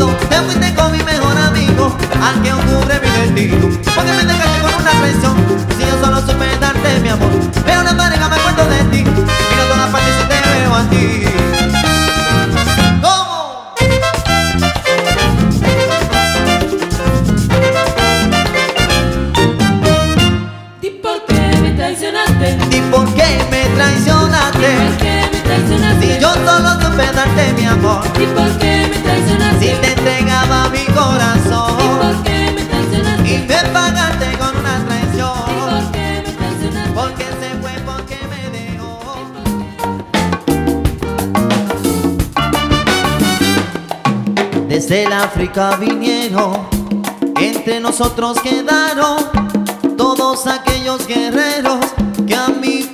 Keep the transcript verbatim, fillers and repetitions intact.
bonito, te fuiste con mi mejor amigo, al que ocurre mi destino. Porque me dejaste con una traición, si yo solo supe darte mi amor. Veo una pareja, me acuerdo de ti, y no todas partes si te veo a ti. ¿Cómo? ¿Y por qué me traicionaste? ¿Y por qué me traicionaste? ¿Por qué me traicionaste? Si yo solo supe darte mi amor. ¿Y por qué me traicionaste? Si te entregaba mi corazón. ¿Y por qué me traicionaste? Y me pagaste con una traición. ¿Y por qué me traicionaste? Porque se fue, porque me dejó. Desde el África vinieron, entre nosotros quedaron todos aquellos guerreros que a mí